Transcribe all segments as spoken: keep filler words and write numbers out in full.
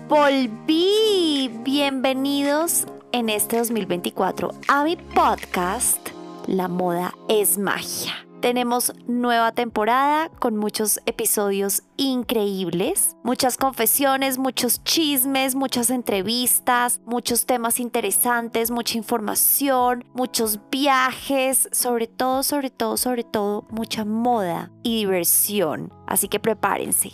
Volví. Bienvenidos en este dos mil veinticuatro a mi podcast La Moda es Magia. Tenemos nueva temporada con muchos episodios increíbles, muchas confesiones, muchos chismes, muchas entrevistas, muchos temas interesantes, mucha información, muchos viajes, sobre todo, sobre todo, sobre todo, mucha moda y diversión. Así que prepárense.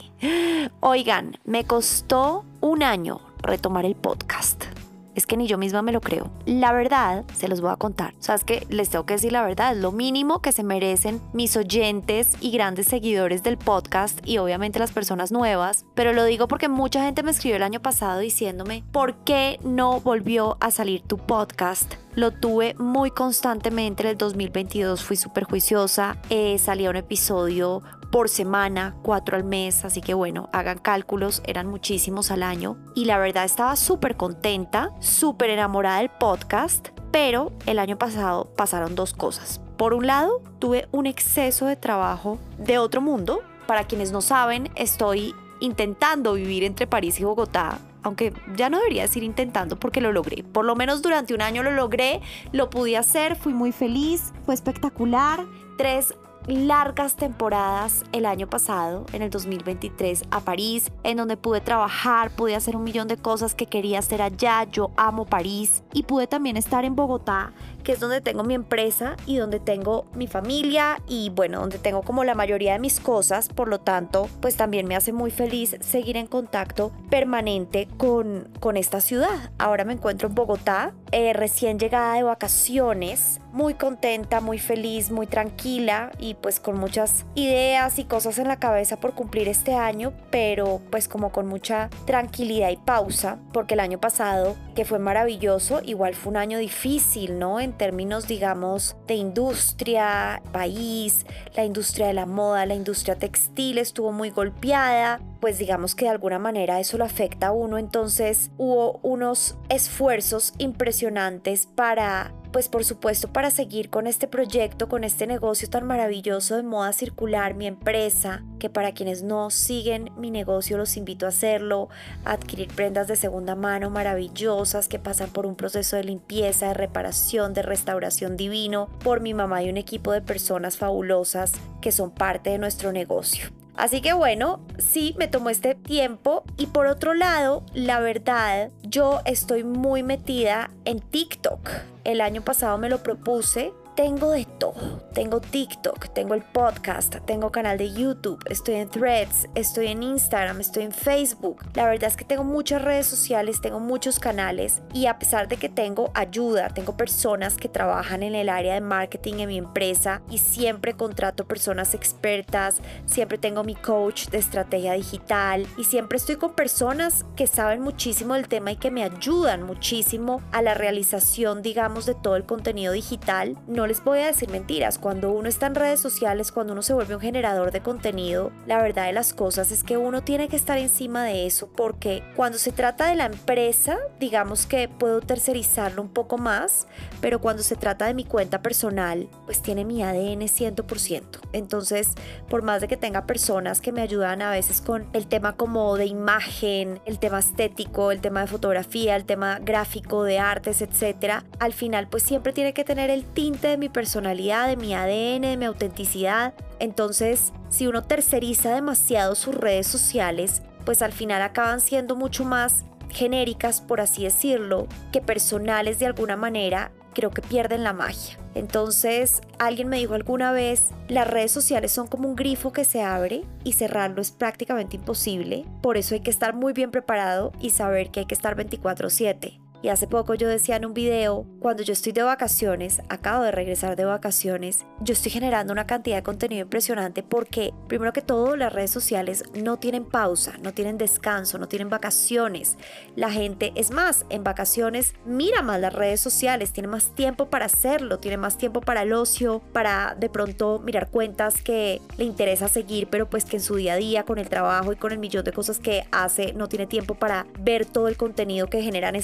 Oigan, me costó un año retomar el podcast. Es que ni yo misma me lo creo. La verdad, se los voy a contar. O sea, es que les tengo que decir la verdad. Es lo mínimo que se merecen mis oyentes y grandes seguidores del podcast y obviamente las personas nuevas. Pero lo digo porque mucha gente me escribió el año pasado diciéndome ¿por qué no volvió a salir tu podcast? Lo tuve muy constantemente en el dos mil veintidós. Fui súper juiciosa. Eh, salía un episodio por semana, cuatro al mes, así que bueno, hagan cálculos, eran muchísimos al año y la verdad estaba súper contenta, súper enamorada del podcast, pero el año pasado pasaron dos cosas. Por un lado, tuve un exceso de trabajo de otro mundo. Para quienes no saben, estoy intentando vivir entre París y Bogotá, aunque ya no debería decir intentando porque lo logré. Por lo menos durante un año lo logré, lo pude hacer, fui muy feliz, fue espectacular. Tres largas temporadas el año pasado, en el dos mil veintitrés, a París, en donde pude trabajar, pude hacer un millón de cosas que quería hacer allá. Yo amo París y pude también estar en Bogotá, que es donde tengo mi empresa y donde tengo mi familia y bueno, donde tengo como la mayoría de mis cosas. Por lo tanto, pues también me hace muy feliz seguir en contacto permanente con, con esta ciudad. Ahora me encuentro en Bogotá, eh, recién llegada de vacaciones, muy contenta, muy feliz, muy tranquila y pues con muchas ideas y cosas en la cabeza por cumplir este año, pero pues como con mucha tranquilidad y pausa, porque el año pasado, que fue maravilloso, igual fue un año difícil, ¿no? En términos, digamos, de industria, país, la industria de la moda, la industria textil estuvo muy golpeada, pues digamos que de alguna manera eso lo afecta a uno, entonces hubo unos esfuerzos impresionantes para, pues por supuesto, para seguir con este proyecto, con este negocio tan maravilloso de moda circular, mi empresa, que para quienes no siguen mi negocio los invito a hacerlo, a adquirir prendas de segunda mano maravillosas que pasan por un proceso de limpieza, de reparación, de restauración divino, por mi mamá y un equipo de personas fabulosas que son parte de nuestro negocio. Así que bueno, sí, me tomó este tiempo y por otro lado, la verdad, yo estoy muy metida en TikTok. El año pasado me lo propuse. Tengo de todo, tengo TikTok, tengo el podcast, tengo canal de YouTube, estoy en Threads, estoy en Instagram, estoy en Facebook. La verdad es que tengo muchas redes sociales, tengo muchos canales y a pesar de que tengo ayuda, tengo personas que trabajan en el área de marketing en mi empresa y siempre contrato personas expertas, siempre tengo mi coach de estrategia digital y siempre estoy con personas que saben muchísimo del tema y que me ayudan muchísimo a la realización, digamos, de todo el contenido digital. No les voy a decir mentiras, cuando uno está en redes sociales, cuando uno se vuelve un generador de contenido, la verdad de las cosas es que uno tiene que estar encima de eso, porque cuando se trata de la empresa, digamos que puedo tercerizarlo un poco más, pero cuando se trata de mi cuenta personal, pues tiene mi A D N cien por ciento. Entonces, por más de que tenga personas que me ayudan a veces con el tema como de imagen, el tema estético, el tema de fotografía, el tema gráfico, de artes, etcétera, al final pues siempre tiene que tener el tinte de mi personalidad, de mi A D N, de mi autenticidad. Entonces, si uno terceriza demasiado sus redes sociales, pues al final acaban siendo mucho más genéricas, por así decirlo, que personales de alguna manera. Creo que pierden la magia. Entonces, alguien me dijo alguna vez, las redes sociales son como un grifo que se abre y cerrarlo es prácticamente imposible. Por eso hay que estar muy bien preparado y saber que hay que estar veinticuatro siete. Y hace poco yo decía en un video, cuando yo estoy de vacaciones, acabo de regresar de vacaciones, yo estoy generando una cantidad de contenido impresionante porque, primero que todo, las redes sociales no tienen pausa, no tienen descanso, no tienen vacaciones. La gente, es más, en vacaciones mira más las redes sociales, tiene más tiempo para hacerlo, tiene más tiempo para el ocio, para de pronto mirar cuentas que le interesa seguir, pero pues que en su día a día, con el trabajo y con el millón de cosas que hace, no tiene tiempo para ver todo el contenido que generan esas cuentas.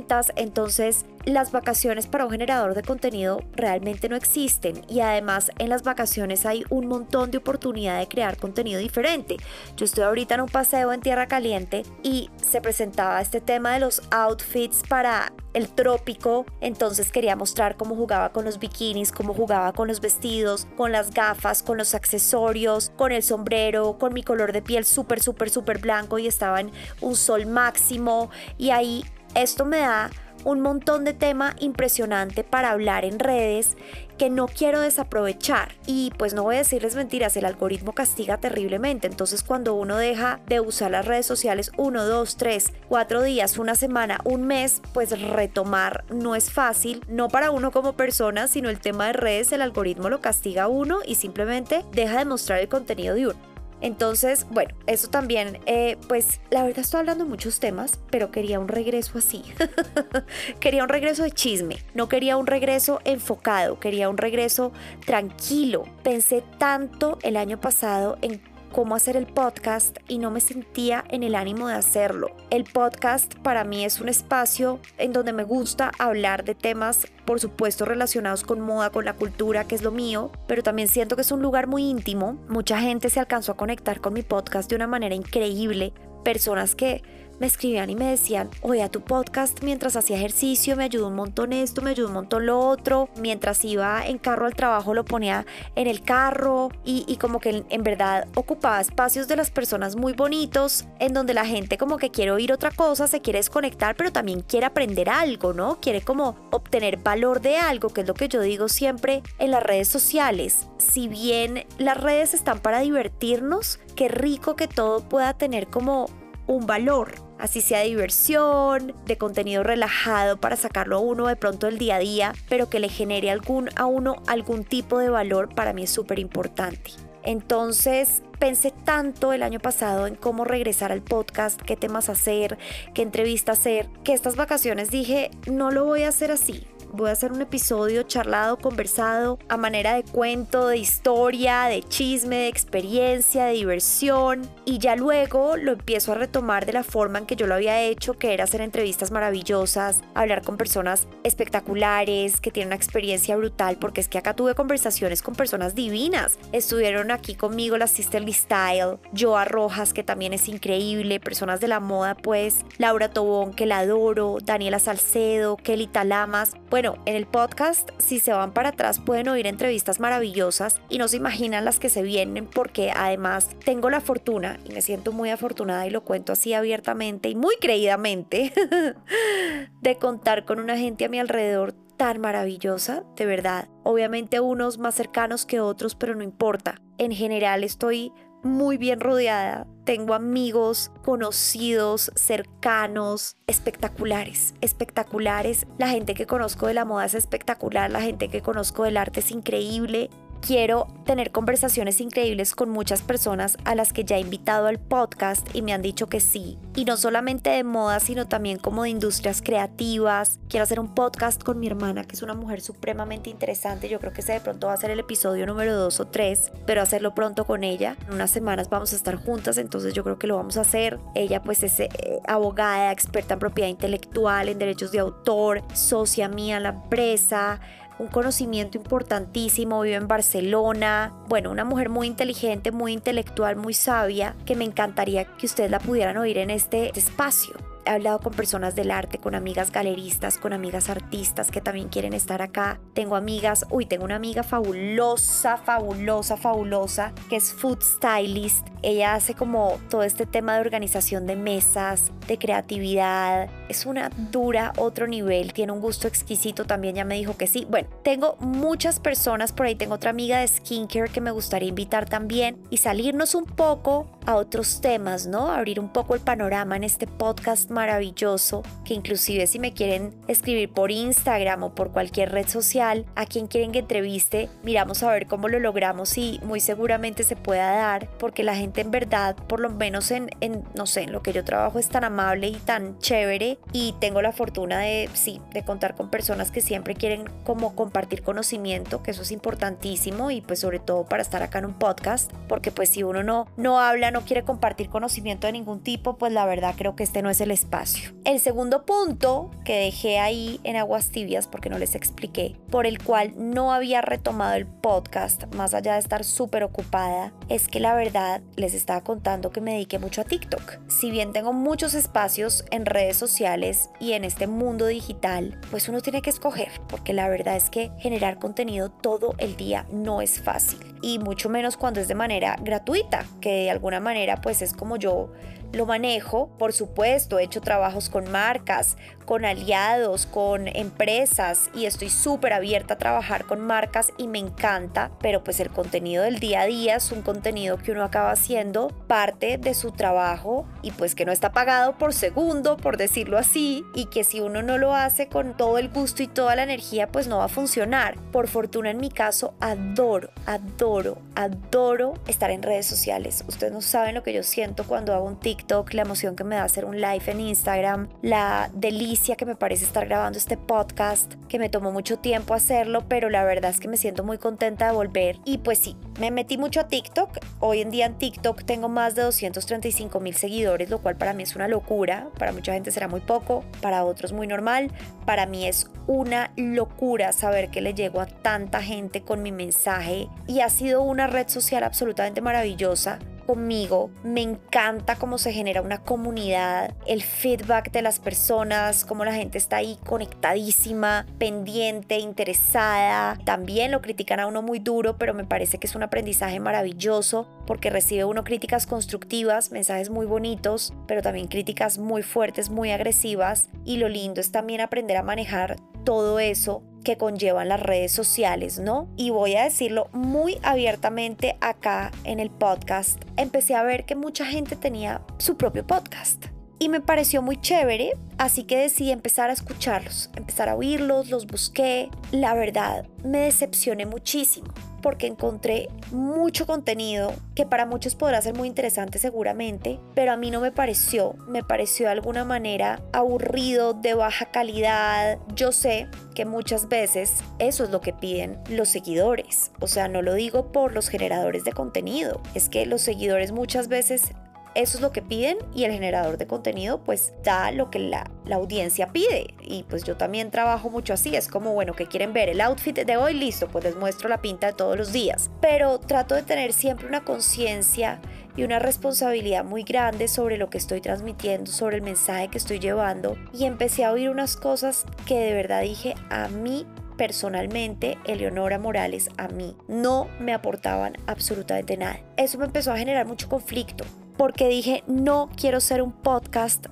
cuentas, entonces las vacaciones para un generador de contenido realmente no existen, y además en las vacaciones hay un montón de oportunidad de crear contenido diferente. Yo estoy ahorita en un paseo en Tierra Caliente y se presentaba este tema de los outfits para el trópico, entonces quería mostrar cómo jugaba con los bikinis, cómo jugaba con los vestidos, con las gafas, con los accesorios, con el sombrero, con mi color de piel súper súper súper blanco y estaba en un sol máximo, y ahí esto me da un montón de tema impresionante para hablar en redes que no quiero desaprovechar. Y pues no voy a decirles mentiras, el algoritmo castiga terriblemente. Entonces cuando uno deja de usar las redes sociales uno, dos, tres, cuatro días, una semana, un mes, pues retomar no es fácil, no para uno como persona, sino el tema de redes, el algoritmo lo castiga a uno y simplemente deja de mostrar el contenido de uno. Entonces, bueno, eso también, eh, pues la verdad estoy hablando de muchos temas, pero quería un regreso así. Quería un regreso de chisme, no quería un regreso enfocado, quería un regreso tranquilo. Pensé tanto el año pasado en cómo hacer el podcast y no me sentía en el ánimo de hacerlo. El podcast para mí es un espacio en donde me gusta hablar de temas, por supuesto relacionados con moda, con la cultura, que es lo mío, pero también siento que es un lugar muy íntimo. Mucha gente se alcanzó a conectar con mi podcast de una manera increíble, personas que me escribían y me decían, oye, a tu podcast mientras hacía ejercicio me ayudó un montón esto, me ayudó un montón lo otro, mientras iba en carro al trabajo lo ponía en el carro, y, y como que en verdad ocupaba espacios de las personas muy bonitos, en donde la gente como que quiere oír otra cosa, se quiere desconectar, pero también quiere aprender algo, ¿no? Quiere como obtener valor de algo, que es lo que yo digo siempre en las redes sociales. Si bien las redes están para divertirnos, qué rico que todo pueda tener como un valor, así sea de diversión, de contenido relajado para sacarlo a uno de pronto del día a día, pero que le genere algún, a uno algún tipo de valor. Para mí es súper importante. Entonces pensé tanto el año pasado en cómo regresar al podcast, qué temas hacer, qué entrevista hacer, que estas vacaciones dije, no lo voy a hacer así. Voy a hacer un episodio charlado, conversado, a manera de cuento, de historia, de chisme, de experiencia, de diversión. Y ya luego lo empiezo a retomar de la forma en que yo lo había hecho, que era hacer entrevistas maravillosas, hablar con personas espectaculares, que tienen una experiencia brutal, porque es que acá tuve conversaciones con personas divinas. Estuvieron aquí conmigo la Sisterly Style, Joa Rojas, que también es increíble, personas de la moda pues, Laura Tobón, que la adoro, Daniela Salcedo, Kelly Talamas. Bueno, en el podcast, si se van para atrás, pueden oír entrevistas maravillosas y no se imaginan las que se vienen, porque además tengo la fortuna, y me siento muy afortunada y lo cuento así abiertamente y muy creídamente, de contar con una gente a mi alrededor tan maravillosa, de verdad. Obviamente unos más cercanos que otros, pero no importa. En general estoy muy bien rodeada, tengo amigos, conocidos, cercanos, espectaculares, espectaculares. La gente que conozco de la moda es espectacular, la gente que conozco del arte es increíble. Quiero tener conversaciones increíbles con muchas personas a las que ya he invitado al podcast y me han dicho que sí. Y no solamente de moda, sino también como de industrias creativas. Quiero hacer un podcast con mi hermana, que es una mujer supremamente interesante. Yo creo que ese de pronto va a ser el episodio número dos o tres, pero hacerlo pronto con ella. En unas semanas vamos a estar juntas, entonces yo creo que lo vamos a hacer. Ella pues es eh, abogada, experta en propiedad intelectual, en derechos de autor, socia mía en la empresa, un conocimiento importantísimo, vive en Barcelona. Bueno, una mujer muy inteligente, muy intelectual, muy sabia, que me encantaría que ustedes la pudieran oír en este espacio. He hablado con personas del arte, con amigas galeristas, con amigas artistas que también quieren estar acá. Tengo amigas, uy, tengo una amiga fabulosa, fabulosa, fabulosa, que es food stylist. Ella hace como todo este tema de organización de mesas, de creatividad. Es una dura, otro nivel, tiene un gusto exquisito también, ya me dijo que sí. Bueno, tengo muchas personas por ahí, tengo otra amiga de skincare que me gustaría invitar también y salirnos un poco a otros temas, ¿no? Abrir un poco el panorama en este podcast maravilloso, que inclusive si me quieren escribir por Instagram o por cualquier red social, a quien quieren que entreviste, miramos a ver cómo lo logramos y muy seguramente se pueda dar, porque la gente en verdad, por lo menos en, en no sé, en lo que yo trabajo es tan amable y tan chévere, y tengo la fortuna de, sí, de contar con personas que siempre quieren como compartir conocimiento, que eso es importantísimo, y pues sobre todo para estar acá en un podcast, porque pues si uno no, no habla, no quiere compartir conocimiento de ningún tipo, pues la verdad creo que este no es el espacio espacio. El segundo punto que dejé ahí en aguas tibias, porque no les expliqué, por el cual no había retomado el podcast, más allá de estar súper ocupada, es que la verdad les estaba contando que me dediqué mucho a TikTok. Si bien tengo muchos espacios en redes sociales y en este mundo digital, pues uno tiene que escoger, porque la verdad es que generar contenido todo el día no es fácil, y mucho menos cuando es de manera gratuita, que de alguna manera pues es como yo lo manejo. Por supuesto, he hecho trabajos con marcas, con aliados, con empresas, y estoy súper abierta a trabajar con marcas y me encanta, pero pues el contenido del día a día es un contenido que uno acaba haciendo parte de su trabajo y pues que no está pagado por segundo, por decirlo así, y que si uno no lo hace con todo el gusto y toda la energía, pues no va a funcionar. Por fortuna en mi caso, adoro, adoro, adoro estar en redes sociales. Ustedes no saben lo que yo siento cuando hago un TikTok, la emoción que me da hacer un live en Instagram, la delicia que me parece estar grabando este podcast, que me tomó mucho tiempo hacerlo, pero la verdad es que me siento muy contenta de volver. Y pues sí, me metí mucho a TikTok. Hoy en día en TikTok tengo más de doscientos treinta y cinco mil seguidores, lo cual para mí es una locura. Para mucha gente será muy poco, para otros muy normal. Para mí es una locura saber que le llego a tanta gente con mi mensaje, y ha sido una red social absolutamente maravillosa conmigo. Me encanta cómo se genera una comunidad, el feedback de las personas, cómo la gente está ahí conectadísima, pendiente, interesada. También lo critican a uno muy duro, pero me parece que es un aprendizaje maravilloso porque recibe uno críticas constructivas, mensajes muy bonitos, pero también críticas muy fuertes, muy agresivas, y lo lindo es también aprender a manejar todo eso que conllevan las redes sociales, ¿no? Y voy a decirlo muy abiertamente acá en el podcast. Empecé a ver que mucha gente tenía su propio podcast y me pareció muy chévere, así que decidí empezar a escucharlos, empezar a oírlos, los busqué. La verdad, me decepcioné muchísimo porque encontré mucho contenido que para muchos podrá ser muy interesante seguramente, pero a mí no me pareció, me pareció de alguna manera aburrido, de baja calidad. Yo sé que muchas veces eso es lo que piden los seguidores, o sea, no lo digo por los generadores de contenido, es que los seguidores muchas veces eso es lo que piden, y el generador de contenido pues da lo que la, la audiencia pide, y pues yo también trabajo mucho así. Es como, bueno, ¿qué quieren ver? El outfit de hoy, listo, pues les muestro la pinta de todos los días, pero trato de tener siempre una conciencia y una responsabilidad muy grande sobre lo que estoy transmitiendo, sobre el mensaje que estoy llevando, y empecé a oír unas cosas que de verdad dije, a mí personalmente, Eleonora Morales, a mí no me aportaban absolutamente nada. Eso me empezó a generar mucho conflicto, porque dije, no quiero ser un podcast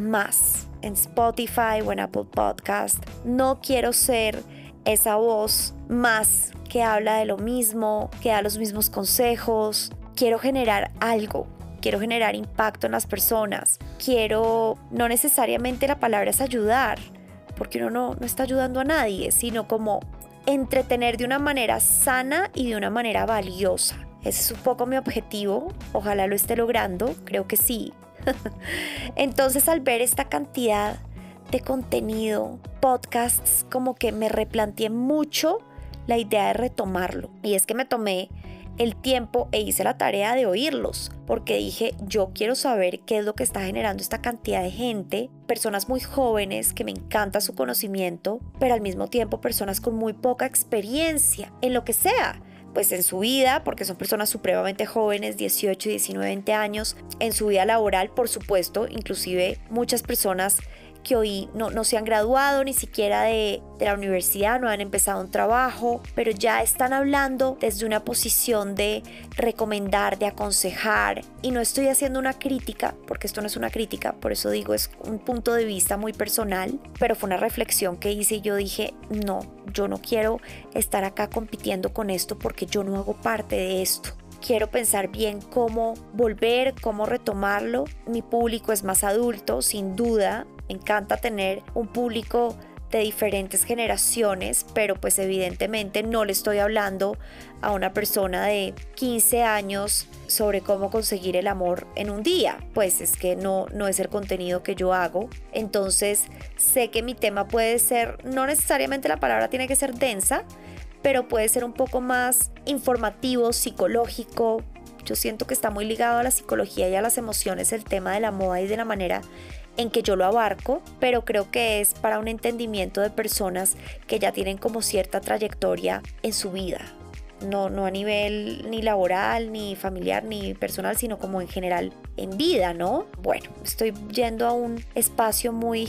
más en Spotify o en Apple Podcast. No quiero ser esa voz más que habla de lo mismo, que da los mismos consejos. Quiero generar algo, quiero generar impacto en las personas. Quiero, no necesariamente la palabra es ayudar, porque uno no, no está ayudando a nadie, sino como entretener de una manera sana y de una manera valiosa. Ese es un poco mi objetivo, ojalá lo esté logrando, creo que sí. Entonces, al ver esta cantidad de contenido, podcasts, como que me replanteé mucho la idea de retomarlo. Y es que me tomé el tiempo e hice la tarea de oírlos, porque dije, yo quiero saber qué es lo que está generando esta cantidad de gente, personas muy jóvenes que me encanta su conocimiento, pero al mismo tiempo personas con muy poca experiencia en lo que sea, pues en su vida, porque son personas supremamente jóvenes, dieciocho, diecinueve, veinte años, en su vida laboral, por supuesto, inclusive muchas personas que hoy no, no se han graduado ni siquiera de, de la universidad, no han empezado un trabajo, pero ya están hablando desde una posición de recomendar, de aconsejar. Y no estoy haciendo una crítica, porque esto no es una crítica, por eso digo, es un punto de vista muy personal, pero fue una reflexión que hice y yo dije, no, yo no quiero estar acá compitiendo con esto porque yo no hago parte de esto. Quiero pensar bien cómo volver, cómo retomarlo. Mi público es más adulto, sin duda. Me encanta tener un público de diferentes generaciones, pero pues evidentemente no le estoy hablando a una persona de quince años sobre cómo conseguir el amor en un día. Pues es que no, no es el contenido que yo hago. Entonces sé que mi tema puede ser, no necesariamente la palabra tiene que ser densa, pero puede ser un poco más informativo, psicológico. Yo siento que está muy ligado a la psicología y a las emociones el tema de la moda y de la manera en que yo lo abarco, pero creo que es para un entendimiento de personas que ya tienen como cierta trayectoria en su vida. No, no a nivel ni laboral, ni familiar, ni personal, sino como en general en vida, ¿no? Bueno, estoy yendo a un espacio muy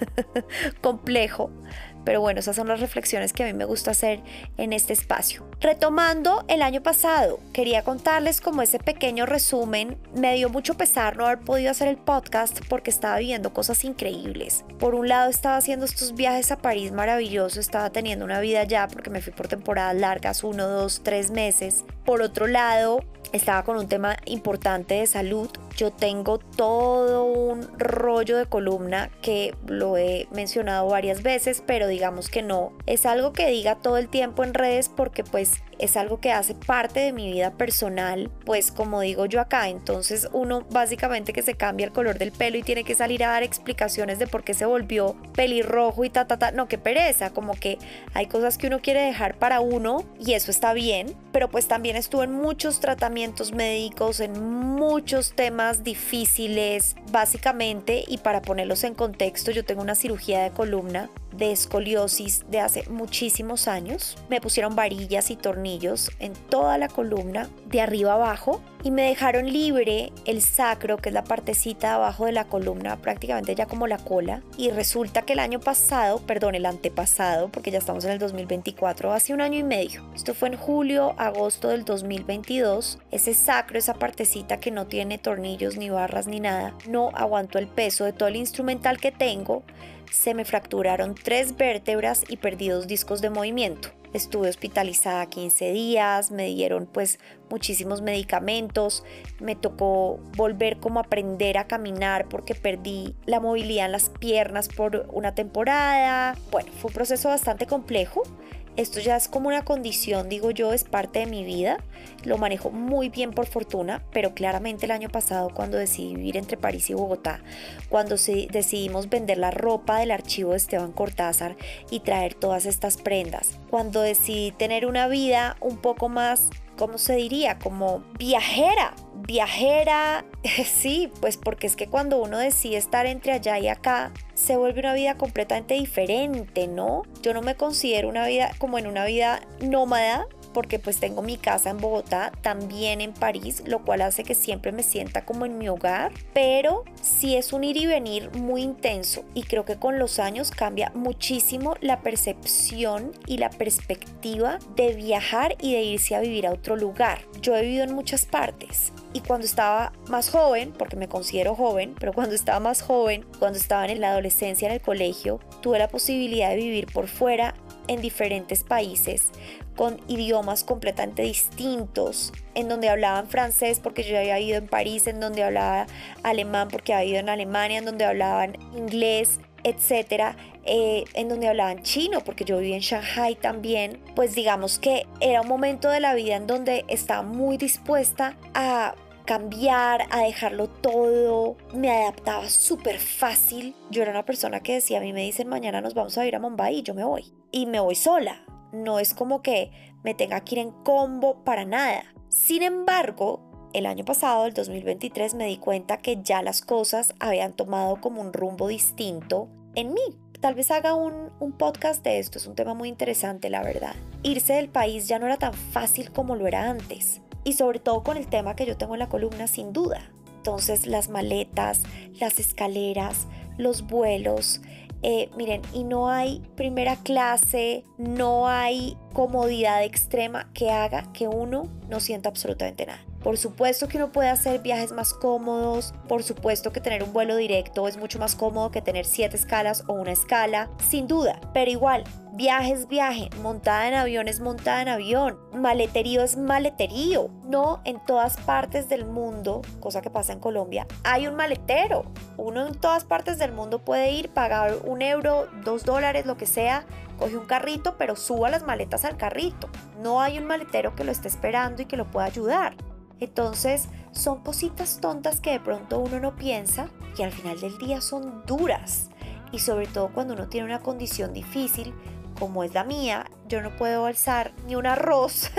complejo, pero bueno, esas son las reflexiones que a mí me gusta hacer en este espacio. Retomando el año pasado, quería contarles como ese pequeño resumen. Me dio mucho pesar no haber podido hacer el podcast porque estaba viviendo cosas increíbles. Por un lado estaba haciendo estos viajes a París maravillosos, estaba teniendo una vida allá porque me fui por temporadas largas, uno, dos, tres meses. Por otro lado, estaba con un tema importante de salud. Yo tengo todo un rollo de columna que lo he mencionado varias veces, pero digamos que no es algo que diga todo el tiempo en redes porque pues es algo que hace parte de mi vida personal, pues como digo yo acá. Entonces uno básicamente que se cambia el color del pelo y tiene que salir a dar explicaciones de por qué se volvió pelirrojo y ta ta ta, no, qué pereza, como que hay cosas que uno quiere dejar para uno y eso está bien, pero pues también estuve en muchos tratamientos médicos, en muchos temas difíciles básicamente, y para ponerlos en contexto, yo tengo una cirugía de columna de escoliosis de hace muchísimos años. Me pusieron varillas y tornillos en toda la columna de arriba abajo y me dejaron libre el sacro, que es la partecita de abajo de la columna, prácticamente ya como la cola. Y resulta que el año pasado, perdón, el antepasado, porque ya estamos en el dos mil veinticuatro, hace un año y medio, esto fue en julio, agosto del dos mil veintidós, ese sacro, esa partecita que no tiene tornillos ni barras ni nada, no aguantó el peso de todo el instrumental que tengo. Se me fracturaron tres vértebras y perdí dos discos de movimiento. Estuve hospitalizada quince días, me dieron pues muchísimos medicamentos, me tocó volver como a aprender a caminar porque perdí la movilidad en las piernas por una temporada. Bueno, fue un proceso bastante complejo. Esto ya es como una condición, digo yo, es parte de mi vida. Lo manejo muy bien por fortuna, pero claramente el año pasado cuando decidí vivir entre París y Bogotá, cuando decidimos vender la ropa del archivo de Esteban Cortázar y traer todas estas prendas, cuando decidí tener una vida un poco más, ¿cómo se diría? Como viajera, viajera, sí, pues porque es que cuando uno decide estar entre allá y acá, se vuelve una vida completamente diferente, ¿no? Yo no me considero una vida como en una vida nómada, porque pues tengo mi casa en Bogotá, también en París, lo cual hace que siempre me sienta como en mi hogar, pero sí es un ir y venir muy intenso y creo que con los años cambia muchísimo la percepción y la perspectiva de viajar y de irse a vivir a otro lugar. Yo he vivido en muchas partes y cuando estaba más joven, porque me considero joven, pero cuando estaba más joven, cuando estaba en la adolescencia, en el colegio, tuve la posibilidad de vivir por fuera en diferentes países con idiomas completamente distintos, en donde hablaban francés porque yo había ido en París, en donde hablaba alemán porque había ido en Alemania, en donde hablaban inglés, etcétera, eh, en donde hablaban chino porque yo viví en Shanghai también. Pues digamos que era un momento de la vida en donde estaba muy dispuesta a cambiar, a dejarlo todo, me adaptaba súper fácil. Yo era una persona que decía, a mí me dicen mañana nos vamos a ir a Mumbai y yo me voy, y me voy sola, no es como que me tenga que ir en combo para nada. Sin embargo, el año pasado, el dos mil veintitrés, me di cuenta que ya las cosas habían tomado como un rumbo distinto en mí. Tal vez haga un, un podcast de esto, es un tema muy interesante, la verdad. Irse del país ya no era tan fácil como lo era antes. Y sobre todo con el tema que yo tengo en la columna, sin duda. Entonces las maletas, las escaleras, los vuelos, eh, miren, y no hay primera clase, no hay comodidad extrema que haga que uno no sienta absolutamente nada. Por supuesto que uno puede hacer viajes más cómodos, por supuesto que tener un vuelo directo es mucho más cómodo que tener siete escalas o una escala, sin duda, pero igual, viaje es viaje, montada en avión es montada en avión, maleterío es maleterío. No en todas partes del mundo, cosa que pasa en Colombia, hay un maletero. Uno en todas partes del mundo puede ir, pagar un euro, dos dólares, lo que sea, coge un carrito, pero suba las maletas al carrito. No hay un maletero que lo esté esperando y que lo pueda ayudar. Entonces son cositas tontas que de pronto uno no piensa y al final del día son duras, y sobre todo cuando uno tiene una condición difícil como es la mía. Yo no puedo alzar ni un arroz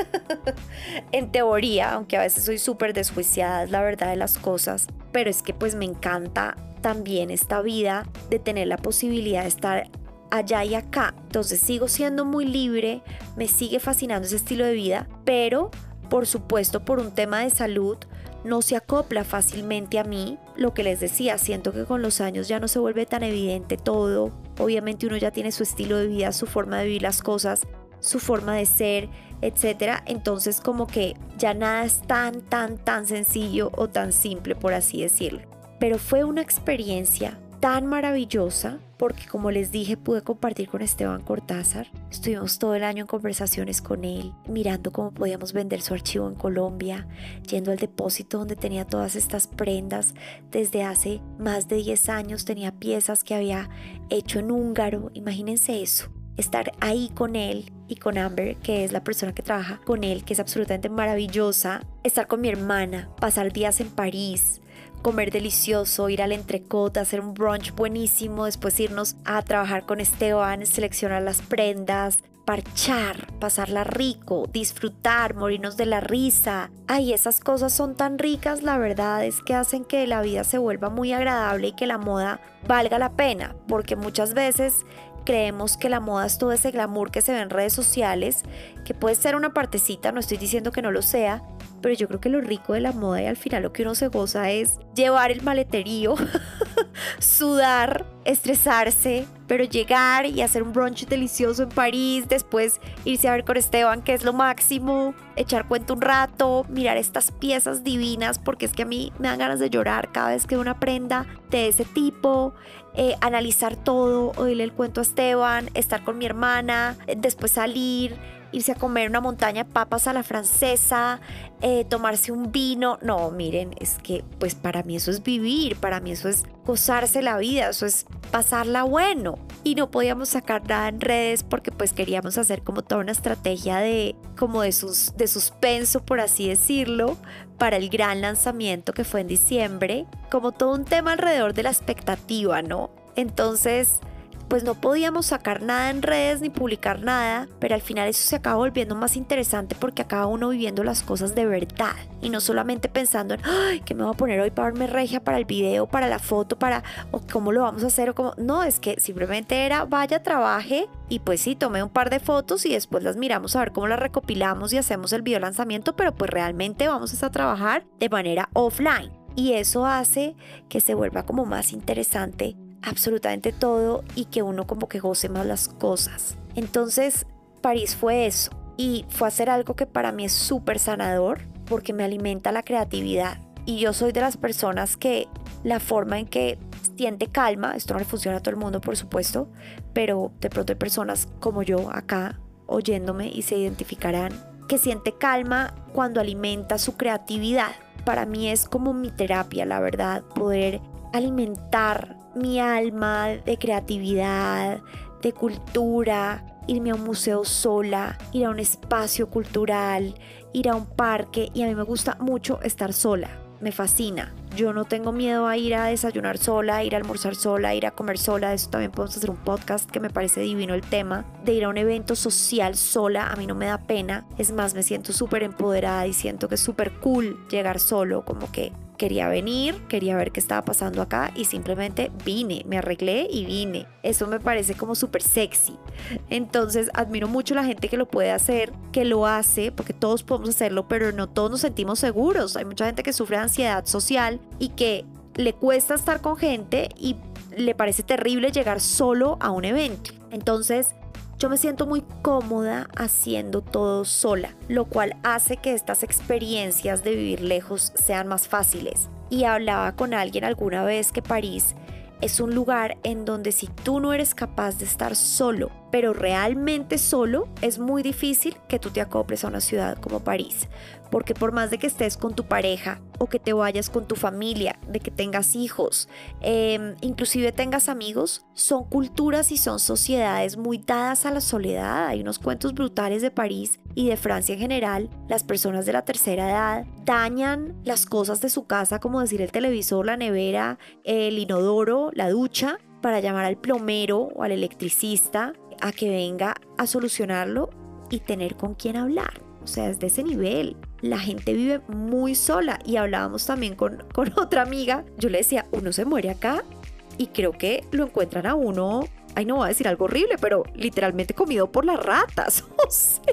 en teoría, aunque a veces soy súper desjuiciada, es la verdad de las cosas, pero es que pues me encanta también esta vida de tener la posibilidad de estar allá y acá. Entonces sigo siendo muy libre, me sigue fascinando ese estilo de vida, pero por supuesto por un tema de salud no se acopla fácilmente a mí. Lo que les decía, siento que con los años ya no se vuelve tan evidente todo. Obviamente uno ya tiene su estilo de vida, su forma de vivir las cosas, su forma de ser, etcétera. Entonces como que ya nada es tan, tan, tan sencillo o tan simple, por así decirlo. Pero fue una experiencia tan maravillosa porque, como les dije, pude compartir con Esteban Cortázar. Estuvimos todo el año en conversaciones con él, mirando cómo podíamos vender su archivo en Colombia, yendo al depósito donde tenía todas estas prendas. Desde hace más de diez años tenía piezas que había hecho en húngaro. Imagínense eso, estar ahí con él y con Amber, que es la persona que trabaja con él, que es absolutamente maravillosa. Estar con mi hermana, pasar días en París, comer delicioso, ir al Entrecot, hacer un brunch buenísimo, después irnos a trabajar con Esteban, seleccionar las prendas, parchar, pasarla rico, disfrutar, morirnos de la risa. Ay, esas cosas son tan ricas, la verdad es que hacen que la vida se vuelva muy agradable y que la moda valga la pena, porque muchas veces creemos que la moda es todo ese glamour que se ve en redes sociales, que puede ser una partecita, no estoy diciendo que no lo sea, pero yo creo que lo rico de la moda y al final lo que uno se goza es llevar el maleterío, sudar, estresarse, pero llegar y hacer un brunch delicioso en París, después irse a ver con Esteban, que es lo máximo, echar cuento un rato, mirar estas piezas divinas, porque es que a mí me dan ganas de llorar cada vez que veo una prenda de ese tipo, eh, analizar todo, oírle el cuento a Esteban, estar con mi hermana, después salir, irse a comer una montaña de papas a la francesa, eh, tomarse un vino. No, miren, es que pues para mí eso es vivir, para mí eso es gozarse la vida, eso es pasarla bueno. Y no podíamos sacar nada en redes porque pues queríamos hacer como toda una estrategia de como de, sus, de suspenso, por así decirlo, para el gran lanzamiento que fue en diciembre, como todo un tema alrededor de la expectativa, ¿no? Entonces pues no podíamos sacar nada en redes ni publicar nada, pero al final eso se acaba volviendo más interesante porque acaba uno viviendo las cosas de verdad y no solamente pensando en ¡ay! ¿Qué me voy a poner hoy para verme regia para el video, para la foto, para o cómo lo vamos a hacer o cómo? No, es que simplemente era vaya, trabaje y pues sí, tomé un par de fotos y después las miramos a ver cómo las recopilamos y hacemos el video lanzamiento, pero pues realmente vamos a trabajar de manera offline y eso hace que se vuelva como más interesante absolutamente todo y que uno como que goce más las cosas. Entonces París fue eso y fue hacer algo que para mí es súper sanador porque me alimenta la creatividad y yo soy de las personas que la forma en que siente calma, esto no le funciona a todo el mundo por supuesto, pero de pronto hay personas como yo acá oyéndome y se identificarán, que siente calma cuando alimenta su creatividad. Para mí es como mi terapia, la verdad, poder alimentar mi alma de creatividad, de cultura, irme a un museo sola, ir a un espacio cultural, ir a un parque, y a mí me gusta mucho estar sola, me fascina. Yo no tengo miedo a ir a desayunar sola, ir a almorzar sola, ir a comer sola. De eso también podemos hacer un podcast que me parece divino el tema. De ir a un evento social sola, a mí no me da pena. Es más, me siento súper empoderada y siento que es súper cool llegar solo, como que quería venir, quería ver qué estaba pasando acá y simplemente vine, me arreglé y vine. Eso me parece como súper sexy. Entonces admiro mucho la gente que lo puede hacer, que lo hace, porque todos podemos hacerlo, pero no todos nos sentimos seguros. Hay mucha gente que sufre de ansiedad social y que le cuesta estar con gente y le parece terrible llegar solo a un evento. Entonces yo me siento muy cómoda haciendo todo sola, lo cual hace que estas experiencias de vivir lejos sean más fáciles. Y hablaba con alguien alguna vez que París es un lugar en donde si tú no eres capaz de estar solo, pero realmente solo, es muy difícil que tú te acoples a una ciudad como París. Porque por más de que estés con tu pareja o que te vayas con tu familia, de que tengas hijos, eh, inclusive tengas amigos, son culturas y son sociedades muy dadas a la soledad. Hay unos cuentos brutales de París y de Francia en general. Las personas de la tercera edad dañan las cosas de su casa, como decir el televisor, la nevera, el inodoro, la ducha, para llamar al plomero o al electricista a que venga a solucionarlo y tener con quién hablar. O sea, es de ese nivel. la gente vive muy sola. Y hablábamos también con, con otra amiga. Yo le decía, uno se muere acá y creo que lo encuentran a uno, ay, no voy a decir algo horrible, pero literalmente comido por las ratas. O sea,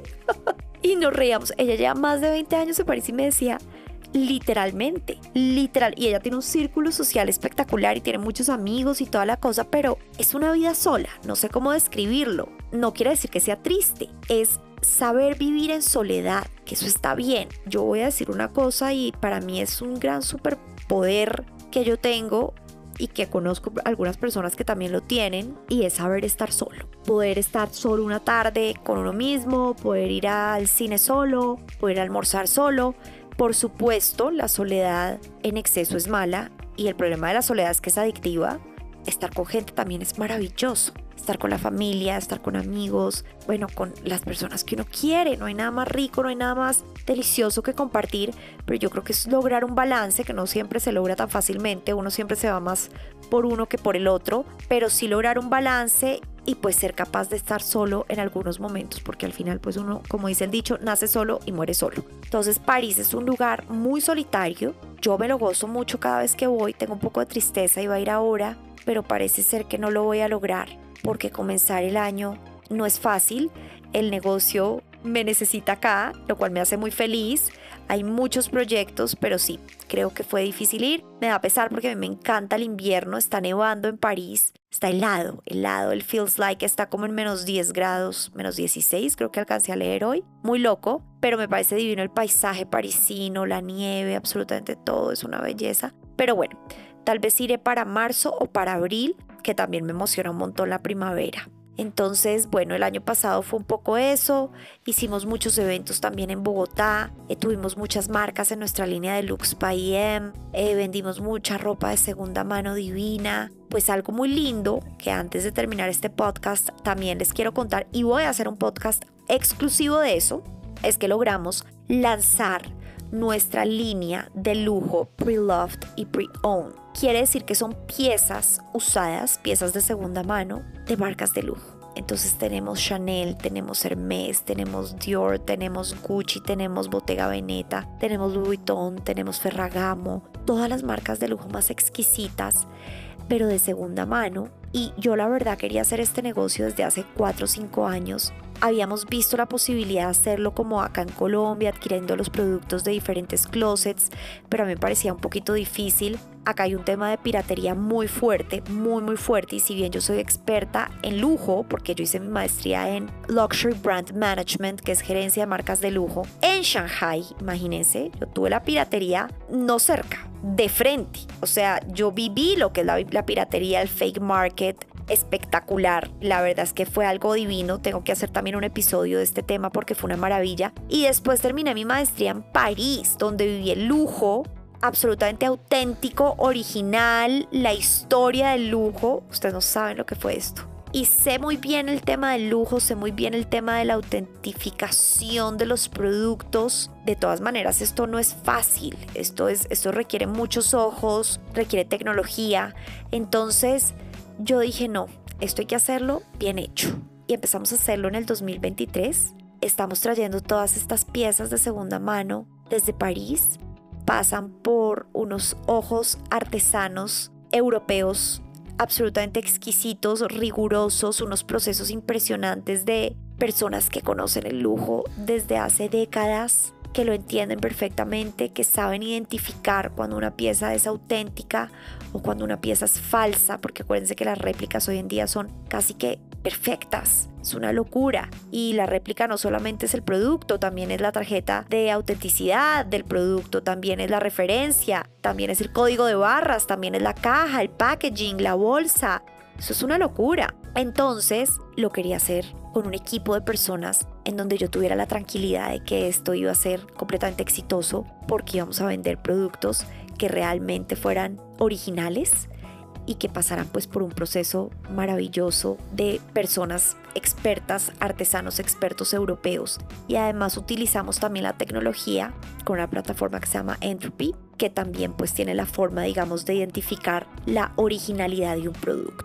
y nos reíamos. Ella lleva más de veinte años en París y me decía, literalmente, literal, y ella tiene un círculo social espectacular y tiene muchos amigos y toda la cosa, pero es una vida sola, no sé cómo describirlo. No quiere decir que sea triste, es saber vivir en soledad, que eso está bien. Yo voy a decir una cosa y para mí es un gran superpoder que yo tengo y que conozco algunas personas que también lo tienen, y es saber estar solo. Poder estar solo una tarde con uno mismo, poder ir al cine solo, poder almorzar solo. Por supuesto, la soledad en exceso es mala y el problema de la soledad es que es adictiva. Estar con gente también es maravilloso. Estar con la familia, estar con amigos, bueno, con las personas que uno quiere. No hay nada más rico, no hay nada más delicioso que compartir, pero yo creo que es lograr un balance que no siempre se logra tan fácilmente. Uno siempre se va más por uno que por el otro, pero sí lograr un balance y pues ser capaz de estar solo en algunos momentos, porque al final pues uno, como dice el dicho, nace solo y muere solo. Entonces París es un lugar muy solitario. Yo me lo gozo mucho cada vez que voy. Tengo un poco de tristeza, iba a ir ahora, pero parece ser que no lo voy a lograr, porque comenzar el año no es fácil. El negocio me necesita acá, lo cual me hace muy feliz. Hay muchos proyectos, pero sí, creo que fue difícil ir. Me da pesar porque a mí me encanta el invierno. Está nevando en París, está helado, helado. El feels like está como en menos diez grados, menos dieciséis, creo que alcancé a leer hoy. Muy loco, pero me parece divino el paisaje parisino, la nieve, absolutamente todo, es una belleza. Pero bueno, tal vez iré para marzo o para abril, que también me emociona un montón la primavera. Entonces, bueno, el año pasado fue un poco eso. Hicimos muchos eventos también en Bogotá. Eh, tuvimos muchas marcas en nuestra línea de Lux by M. Eh, vendimos mucha ropa de segunda mano divina. Pues algo muy lindo que antes de terminar este podcast también les quiero contar, y voy a hacer un podcast exclusivo de eso, es que logramos lanzar nuestra línea de lujo pre-loved y pre-owned. Quiere decir que son piezas usadas, piezas de segunda mano de marcas de lujo. Entonces tenemos Chanel, tenemos Hermès, tenemos Dior, tenemos Gucci, tenemos Bottega Veneta, tenemos Louis Vuitton, tenemos Ferragamo, todas las marcas de lujo más exquisitas, pero de segunda mano. Y yo la verdad quería hacer este negocio desde hace cuatro o cinco años. Habíamos visto la posibilidad de hacerlo como acá en Colombia, adquiriendo los productos de diferentes closets, pero a mí me parecía un poquito difícil. Acá hay un tema de piratería muy fuerte, muy muy fuerte, y si bien yo soy experta en lujo, porque yo hice mi maestría en Luxury Brand Management, que es gerencia de marcas de lujo, en Shanghai, imagínense, yo tuve la piratería no cerca, de frente. O sea, yo viví lo que es la, la piratería, el fake market, espectacular. La verdad es que fue algo divino. Tengo que hacer también un episodio de este tema porque fue una maravilla. Y después terminé mi maestría en París, donde viví el lujo absolutamente auténtico, original, la historia del lujo. Ustedes no saben lo que fue esto. Y sé muy bien el tema del lujo, sé muy bien el tema de la autentificación de los productos. De todas maneras, esto no es fácil. Esto, es, esto requiere muchos ojos, requiere tecnología. Entonces yo dije, no, esto hay que hacerlo bien hecho. Y empezamos a hacerlo en el dos mil veintitrés. Estamos trayendo todas estas piezas de segunda mano desde París. Pasan por unos ojos artesanos europeos absolutamente exquisitos, rigurosos, unos procesos impresionantes de personas que conocen el lujo desde hace décadas, que lo entienden perfectamente, que saben identificar cuando una pieza es auténtica o cuando una pieza es falsa, porque acuérdense que las réplicas hoy en día son casi que perfectas. Es una locura. Y la réplica no solamente es el producto, también es la tarjeta de autenticidad del producto, también es la referencia, también es el código de barras, también es la caja, el packaging, la bolsa. Eso es una locura. Entonces lo quería hacer con un equipo de personas en donde yo tuviera la tranquilidad de que esto iba a ser completamente exitoso, porque íbamos a vender productos que realmente fueran originales y que pasaran pues por un proceso maravilloso de personas expertas, artesanos expertos europeos. Y además utilizamos también la tecnología con una plataforma que se llama Entropy, que también pues tiene la forma, digamos, de identificar la originalidad de un producto.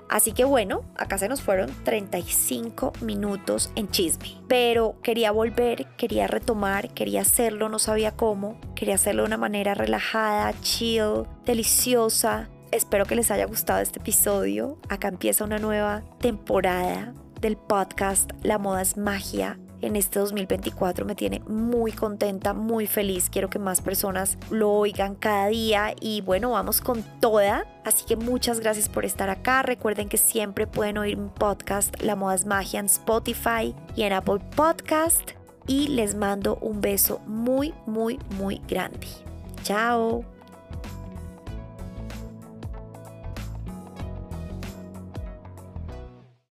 Así que bueno, acá se nos fueron treinta y cinco minutos en chisme. Pero quería volver, quería retomar, quería hacerlo, no sabía cómo. Quería hacerlo de una manera relajada, chill, deliciosa. Espero que les haya gustado este episodio. Acá empieza una nueva temporada del podcast La Moda es Magia. En este dos mil veinticuatro me tiene muy contenta, muy feliz. Quiero que más personas lo oigan cada día y bueno, vamos con toda. Así que muchas gracias por estar acá. Recuerden que siempre pueden oír mi podcast La Moda es Magia en Spotify y en Apple Podcast. Y les mando un beso muy, muy, muy grande. Chao.